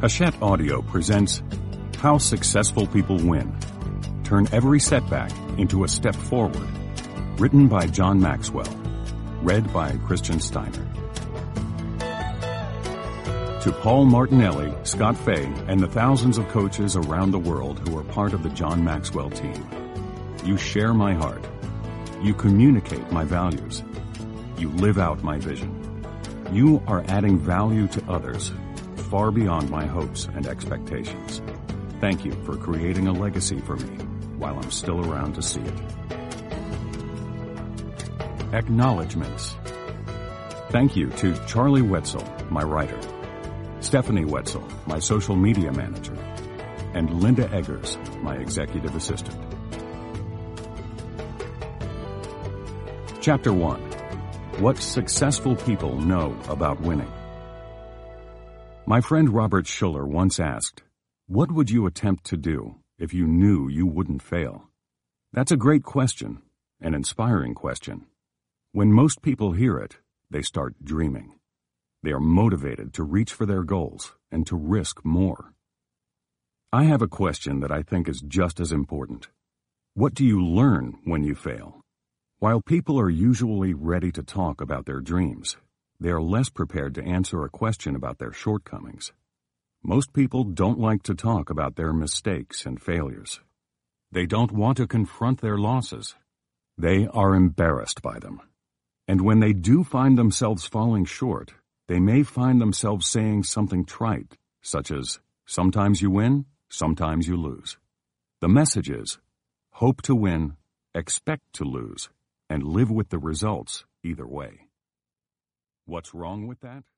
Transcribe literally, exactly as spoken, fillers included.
Hachette Audio presents How Successful People Win. Turn every setback into a step forward. Written by John Maxwell. Read by Christian Steiner. To Paul Martinelli, Scott Fay, and the thousands of coaches around the world who are part of the John Maxwell team. You share my heart. You communicate my values. You live out my vision. You are adding value to others far beyond my hopes and expectations. Thank you for creating a legacy for me while I'm still around to see it. Acknowledgements. Thank you to Charlie Wetzel, my writer, Stephanie Wetzel, my social media manager, and Linda Eggers, my executive assistant. Chapter one. What successful people know about winning. My friend Robert Schuller once asked, "What would you attempt to do if you knew you wouldn't fail?" That's a great question, an inspiring question. When most people hear it, they start dreaming. They are motivated to reach for their goals and to risk more. I have a question that I think is just as important. What do you learn when you fail? While people are usually ready to talk about their dreams, they are less prepared to answer a question about their shortcomings. Most people don't like to talk about their mistakes and failures. They don't want to confront their losses. They are embarrassed by them. And when they do find themselves falling short, they may find themselves saying something trite, such as, "Sometimes you win, sometimes you lose." The message is, hope to win, expect to lose, and live with the results either way. What's wrong with that?